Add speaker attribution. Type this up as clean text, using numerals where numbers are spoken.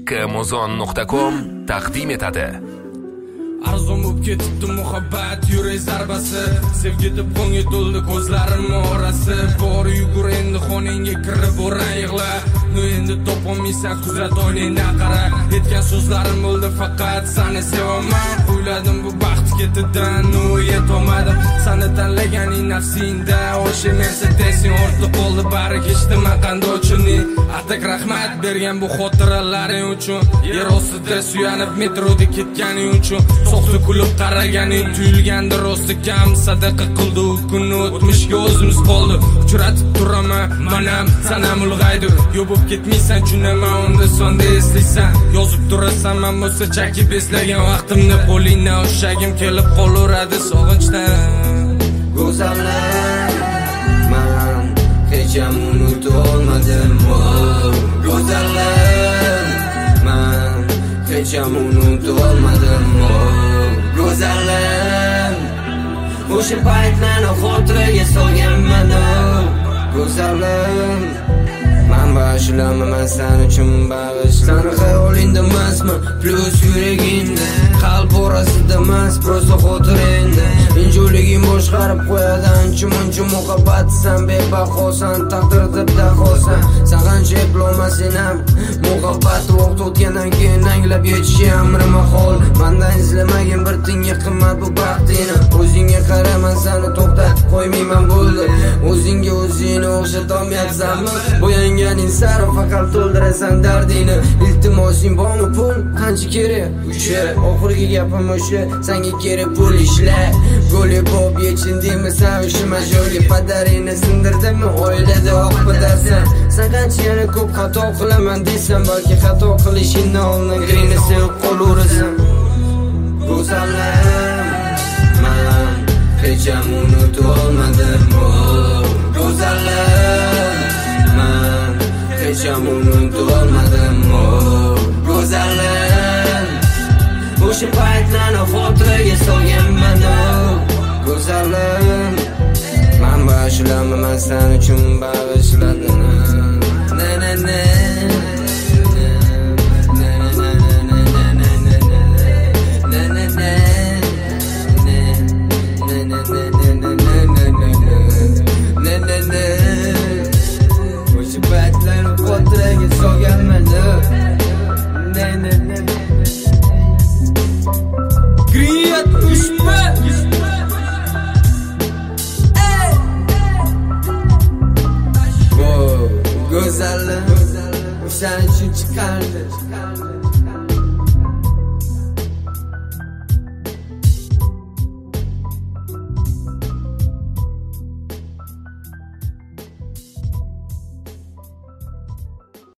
Speaker 1: kmozon.com taqdim etadi.
Speaker 2: Arzum bo'lib ketibdi muhabbat yurak zarbasi, sevgi deb qo'ng'i to'ldi ko'zlarim orasi. Bor yugur endi xonangga kirib o'ran yig'la, nu endi topolmaysan qudrat o'yningda qara. Aytgan so'zlarim bo'ldi faqat seni sevaman, o'yladim bu baxt ketidan nu yetolmadim. Seni tanlaganing nafsingda o'sha Mercedes'ing ortda qoldi, bari kechdim qanday uchunni. Atak rahmat bergan bu xotiralaring uchun, yer ostida suyanib metroda ketganing uchun. So'qdi kulib qaraganing tuyulgandi rosti kam, sadaqa qildi u kunni o'tmishga o'zimiz qoldi. Uchratib turaman manam sanam ulg'aydi, yo'bib ketmaysan tunaman unda sonda eslaysan. Yozib turasan men bo'lsa chakib eslagan vaqtimni, qo'lingdan o'shagim kelib qolaveradi sog'inchdan.
Speaker 3: Go'zallar men hech ham unuta olmadim. Go'zallar men hech ham unuta olmadim. Go'zallar o'sha paytlarni xotiraga solganman. Go'zallar men bag'ishlamayman sen uchun bag'ish. Seni xayolingda emasman, plus yuragingda, qalb orasida emas, prosta xotirangda. Injo'liging boshqarib qo'yadi ancha-muncha muhabbat. Sen bebahosan, taqdir deb dahosan. Sen qancha eplolmasin ham muhabbat vaqt o'tgandan keyin anglab yetishi amri mahol. Mendan izlamagin bir tinga qimmat bu baxtingni. O'zingga qaraman, seni to'xtatib qo'ymayman bo'ldi. O'zingga o'zingni o'xshatolmayapsanmi? Bo'yanganing sari faqat to'ldirasan dardingni. Iltimosing bormi pul? Qancha kerak? O'sha oxirgi gapim o'sha, senga kerak pul ishlar. G'oli bo'p yechindingmi sen o'sha majoli padaringni sindirdimi? Oilada oq bidarsan. Sen qancha yana ko'p xato qilaman desam, balki xato qilishingni oldin grini sevib qolaversan. Go'zallar men hech ham unuta olmadim. Go'zallar men hech ham unuta olmadim. Go'zallar o'sha paytlarni xotiraga solganman. Go'zallar men bag'ishlamayman sen uchun bag'ishladim. O'sha paytlarni xotiraga solganman. Kriyat ushpa go'zallar o'shaning uchun chiqardi.